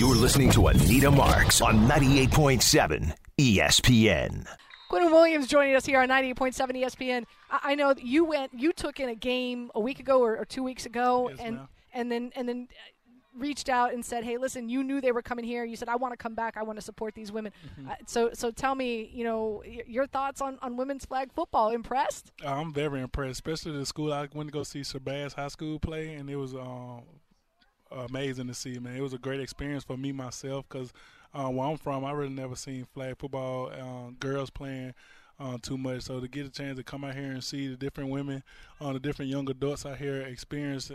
You're listening to Anita Marks on 98.7 ESPN. Quentin Williams joining us here on 98.7 ESPN. I know that you took in a game a week ago or 2 weeks ago, Yes, and then reached out and said, "Hey, listen, you knew they were coming here. You said I want to come back. I want to support these women." So tell me, your thoughts on women's flag football. Impressed? I'm very impressed, especially the school I went to go see Shabazz High School play, and it was amazing to see, man. It was a great experience for me myself because where I'm from, I really never seen flag football girls playing too much. So to get a chance to come out here and see the different women, the different young adults out here experience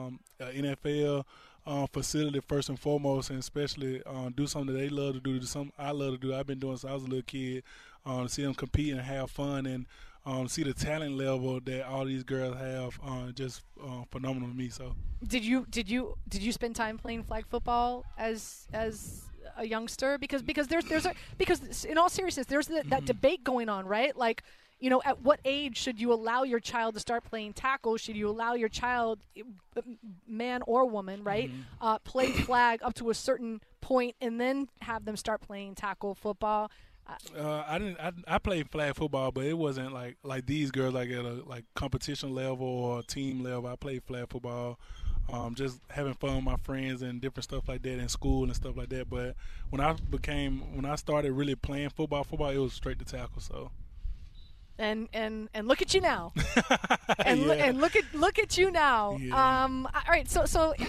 NFL facility first and foremost, and especially do something that they love to do, something I love to do. I've been doing since I was a little kid. To see them compete and have fun, and see the talent level that all these girls have, just phenomenal to me. So, did you spend time playing flag football as a youngster? Because in all seriousness, there's that debate going on, right? Like, at what age should you allow your child to start playing tackle? Should you allow your child, man or woman, right, play flag up to a certain point and then have them start playing tackle football? I played flag football, but it wasn't like these girls, like at a competition level or team level. I played flag football, just having fun with my friends and different stuff like that in school and stuff like that. But when I started really playing football, it was straight to tackle. So. And look at you now, and look at you now. Yeah. All right, so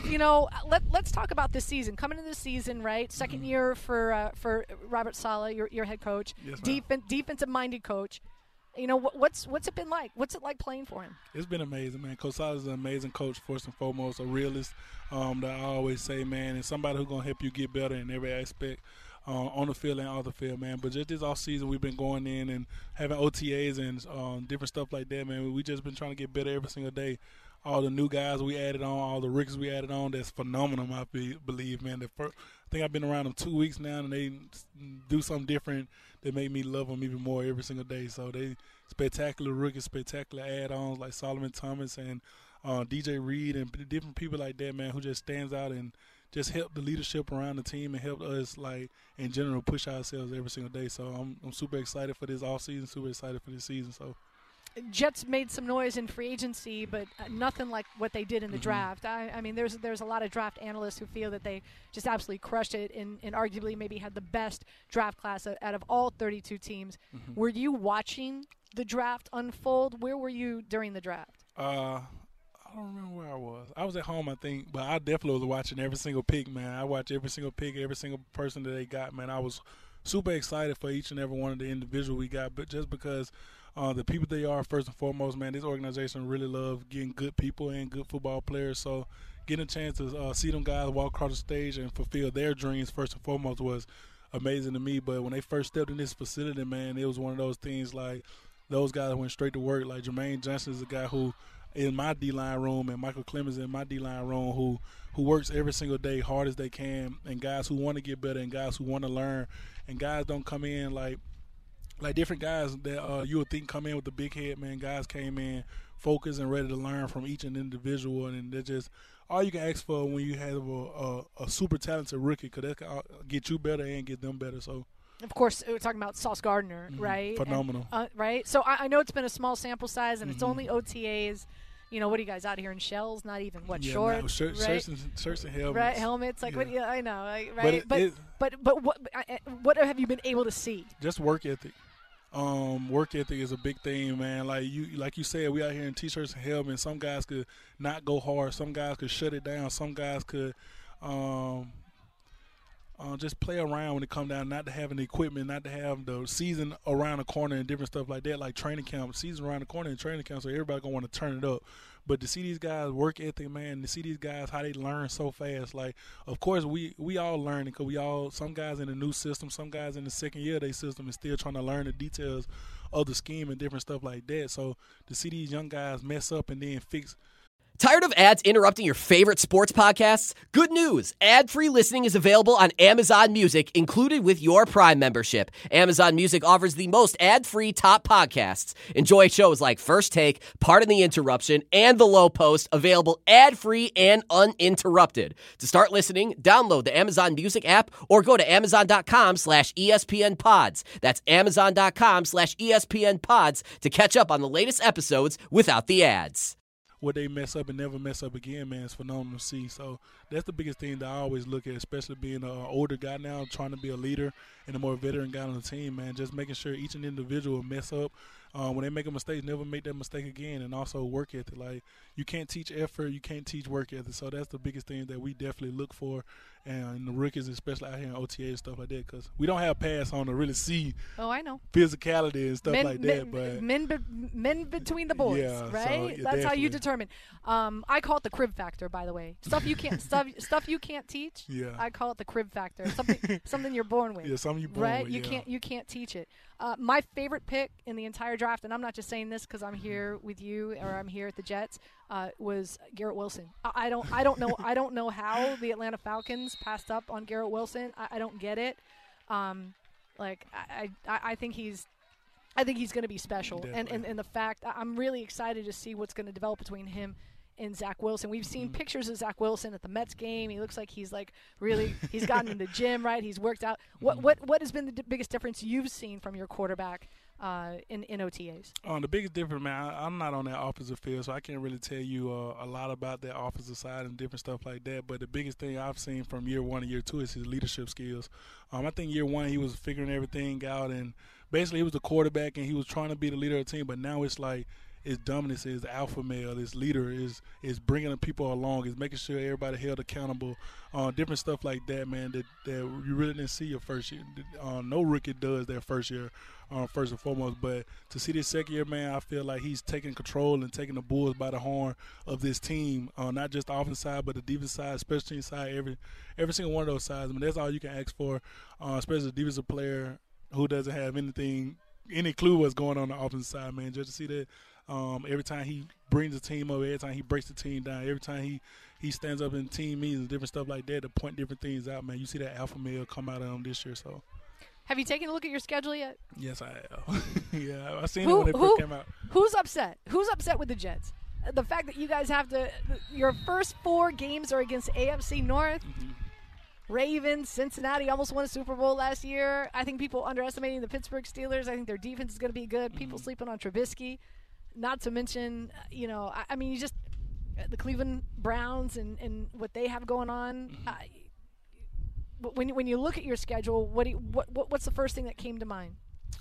let's talk about this season. Coming into this season, right? Second year for Robert Saleh, your head coach, yes, defensive minded coach. What's it been like? What's it like playing for him? It's been amazing, man. Coach Saleh is an amazing coach, first and foremost, a realist. That I always say, man, and somebody who's gonna help you get better in every aspect. On the field and off the field, man. But just this off season, we've been going in and having OTAs and different stuff like that, man. We just been trying to get better every single day. All the new guys we added on, all the rookies we added on, that's phenomenal, I believe, man. I think I've been around them 2 weeks now, and they do something different that make me love them even more every single day. So they spectacular rookies, spectacular add-ons like Solomon Thomas and DJ Reed and different people like that, man, who just stands out and just help the leadership around the team and help us, in general, push ourselves every single day. So I'm super excited for this offseason, super excited for this season. So Jets made some noise in free agency, but nothing like what they did in the draft. I mean, there's a lot of draft analysts who feel that they just absolutely crushed it and arguably maybe had the best draft class out of all 32 teams. Were you watching the draft unfold? Where were you during the draft? I don't remember where I was. I was at home, I think, but I definitely was watching every single pick, man. I watched every single pick, every single person that they got, man. I was super excited for each and every one of the individuals we got, but just because the people they are, first and foremost, man, this organization really loves getting good people and good football players. So getting a chance to see them guys walk across the stage and fulfill their dreams, first and foremost, was amazing to me. But when they first stepped in this facility, man, it was one of those things like those guys went straight to work. Like Jermaine Johnson is a guy who – in my D-line room, and Michael Clemens in my D-line room who works every single day hard as they can, and guys who want to get better and guys who want to learn, and guys don't come in like different guys that you would think come in with the big head, man. Guys came in focused and ready to learn from each individual, and they're just all you can ask for when you have a super talented rookie, because that can get you better and get them better. So. Of course, we're talking about Sauce Gardner, right? Phenomenal. And, right? So I know it's been a small sample size, and it's only OTAs. What are you guys out here in shells? Not even shorts, no, shirts and helmets. Right, helmets. Like what? Yeah, I know. Right, but what have you been able to see? Just work ethic. Work ethic is a big thing, man. Like you said, we out here in t-shirts and helmets. Some guys could not go hard. Some guys could shut it down. Some guys could. Just play around when it come down, not to have the equipment, not to have the season around the corner and different stuff like that, like training camp, season around the corner and training camp, so everybody going to want to turn it up. But to see these guys work ethic, man, to see these guys, how they learn so fast, like, of course, we all learning because some guys in the new system, some guys in the second year of their system is still trying to learn the details of the scheme and different stuff like that. So to see these young guys mess up and then fix Tired of ads interrupting your favorite sports podcasts? Good news! Ad-free listening is available on Amazon Music, included with your Prime membership. Amazon Music offers the most ad-free top podcasts. Enjoy shows like First Take, Pardon the Interruption, and The Low Post, available ad-free and uninterrupted. To start listening, download the Amazon Music app or go to amazon.com/ESPN Pods. That's amazon.com/ESPN Pods to catch up on the latest episodes without the ads. What they mess up and never mess up again, man, is phenomenal to see. So that's the biggest thing that I always look at, especially being an older guy now, trying to be a leader and a more veteran guy on the team, man. Just making sure each and individual mess up. When they make a mistake, never make that mistake again, and also work ethic. Like, you can't teach effort, you can't teach work ethic. So that's the biggest thing that we definitely look for, and the rookies, especially out here in OTA and stuff like that, because we don't have pass on to really see physicality and stuff like that. But men between the boys, yeah, right? So, That's how you definitely. determine. I call it the crib factor, by the way. Stuff you can't teach. Yeah. I call it the crib factor. Something you're born with. Yeah, something you're born right? with, You can't teach it. My favorite pick in the entire draft, and I'm not just saying this because I'm here with you or I'm here at the Jets, was Garrett Wilson. I don't know how the Atlanta Falcons passed up on Garrett Wilson. I don't get it. I think he's going to be special, and the fact I'm really excited to see what's going to develop between him and Zach Wilson. We've seen pictures of Zach Wilson at the Mets game. He looks like he's he's gotten in the gym, right? He's worked out. What has been the biggest difference you've seen from your quarterback in OTAs? The biggest difference, man, I'm not on that offensive field, so I can't really tell you a lot about that offensive side and different stuff like that. But the biggest thing I've seen from year one and year two is his leadership skills. I think year one he was figuring everything out, and basically he was the quarterback and he was trying to be the leader of the team. But now it's like his dominance, his alpha male, his leader is bringing the people along, is making sure everybody held accountable, different stuff like that, man, that you really didn't see your first year. No rookie does their first year, first and foremost. But to see this second year, man, I feel like he's taking control and taking the Bulls by the horn of this team, not just the offensive side, but the defensive side, special team side, every single one of those sides. I mean, that's all you can ask for, especially a defensive player who doesn't have any clue what's going on the offensive side, man. Just to see that. Every time he brings the team up, every time he breaks the team down, every time he stands up in team meetings and different stuff like that to point different things out, man. You see that alpha male come out of him this year. So, have you taken a look at your schedule yet? Yes, I have. Yeah, I seen it when they first came out. Who's upset? Who's upset with the Jets? The fact that you guys have your first 4 games are against AFC North. Mm-hmm. Ravens, Cincinnati almost won a Super Bowl last year. I think people underestimating the Pittsburgh Steelers. I think their defense is going to be good. People sleeping on Trubisky. Not to mention, I mean, you just the Cleveland Browns and what they have going on. When you look at your schedule, what's the first thing that came to mind?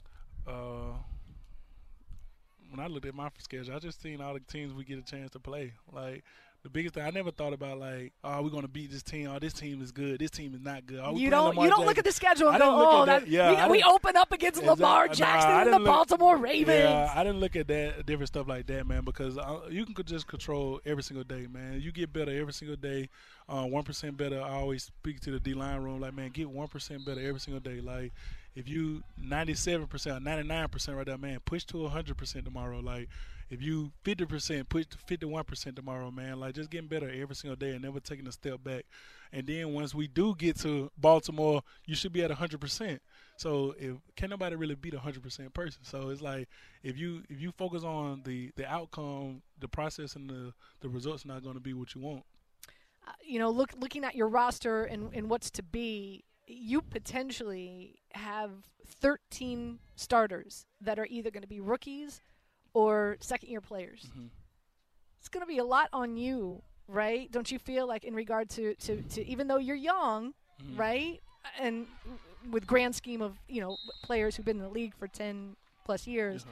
When I looked at my schedule, I just seen all the teams we get a chance to play. Like, the biggest thing, I never thought about, like, we're going to beat this team. This team is good. This team is not good. You don't look at the schedule and go, we open up against Lamar Jackson and the Baltimore Ravens. Yeah, I didn't look at that, different stuff like that, man, because you can just control every single day, man. You get better every single day, 1% better. I always speak to the D-line room, like, man, get 1% better every single day. Like, if you 97% or 99% right there, man, push to 100% tomorrow. Like, if you 50%, push to 51% tomorrow, man. Like, just getting better every single day and never taking a step back. And then once we do get to Baltimore, you should be at 100%. So can't nobody really beat a 100% person. So it's like if you focus on the outcome, the process, and the results not going to be what you want. Looking at your roster and what's to be, you potentially have 13 starters that are either going to be rookies or second-year players. Mm-hmm. It's going to be a lot on you, right? Don't you feel like in regard to even though you're young, mm-hmm. right, and with grand scheme of, players who've been in the league for 10-plus years,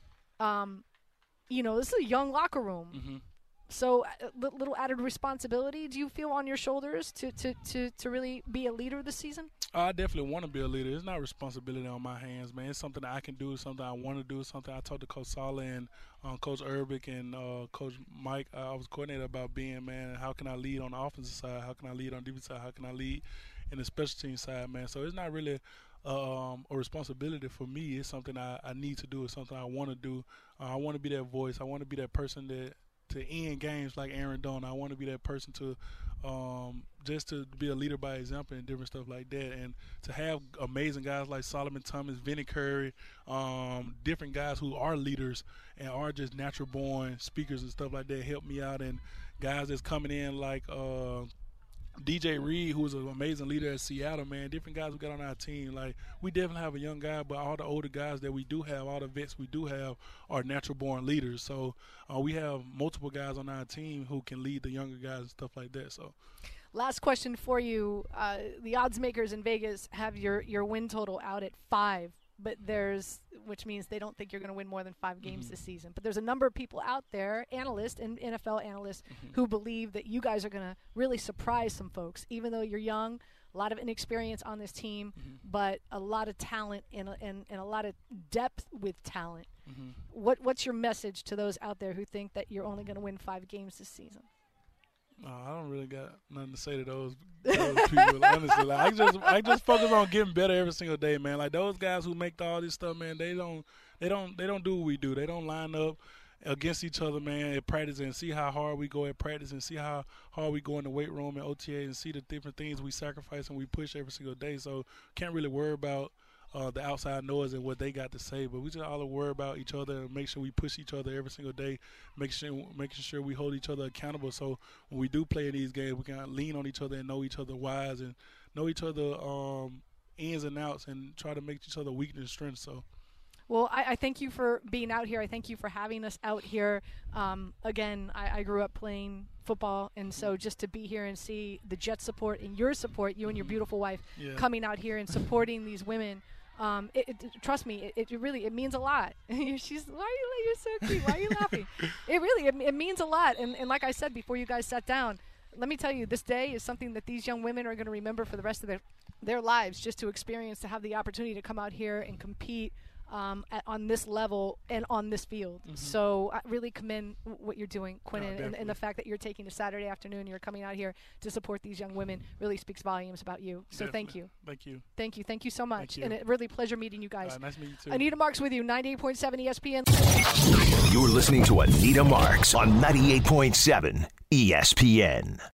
this is a young locker room. Mm-hmm. So a little added responsibility do you feel on your shoulders to really be a leader this season? I definitely want to be a leader. It's not responsibility on my hands, man. It's something that I can do, something I want to do, something I talked to Coach Sala and Coach Urbic and Coach Mike. I was coordinated about being, man, how can I lead on the offensive side? How can I lead on the defensive side? How can I lead in the special team side, man? So it's not really a responsibility for me. It's something I need to do. It's something I want to do. I want to be that voice. I want to be that person that end games like Aaron Donald. I want to be that person to just to be a leader by example and different stuff like that. And to have amazing guys like Solomon Thomas, Vinnie Curry, different guys who are leaders and are just natural-born speakers and stuff like that help me out. And guys that's coming in like DJ Reed, who was an amazing leader at Seattle, man. Different guys we got on our team. Like, we definitely have a young guy, but all the older guys that we do have, all the vets we do have, are natural-born leaders. So we have multiple guys on our team who can lead the younger guys and stuff like that. So, last question for you. The odds makers in Vegas have your win total out at 5. But which means they don't think you're going to win more than 5 games this season. But there's a number of people out there, analysts and NFL analysts, who believe that you guys are going to really surprise some folks, even though you're young, a lot of inexperience on this team, but a lot of talent and a lot of depth with talent. What's your message to those out there who think that you're only going to win 5 games this season? No, I don't really got nothing to say to those people. Honestly, like, I just focus on getting better every single day, man. Like, those guys who make all this stuff, man, they don't do what we do. They don't line up against each other, man, at practice and see how hard we go at practice and see how hard we go in the weight room and OTA and see the different things we sacrifice and we push every single day. So can't really worry about the outside noise and what they got to say, but we just all worry about each other and make sure we push each other every single day, making sure we hold each other accountable. So when we do play in these games, we can lean on each other and know each other wise and know each other ins and outs and try to make each other weakness and strength. So. Well, I thank you for being out here. I thank you for having us out here. Again, I grew up playing football, and so just to be here and see the Jets support and your support, you and your beautiful wife, coming out here and supporting these women. Trust me, it really means a lot. You're so cute. Why are you laughing? It means a lot. And like I said before you guys sat down, let me tell you, this day is something that these young women are going to remember for the rest of their lives, just to experience, to have the opportunity to come out here and compete on this level and on this field. So I really commend what you're doing, Quinnen, and the fact that you're taking a Saturday afternoon, you're coming out here to support these young women really speaks volumes about you. So thank you. Thank you so much. And it really pleasure meeting you guys. Nice meeting you too. Anita Marks with you, 98.7 ESPN. You're listening to Anita Marks on 98.7 ESPN.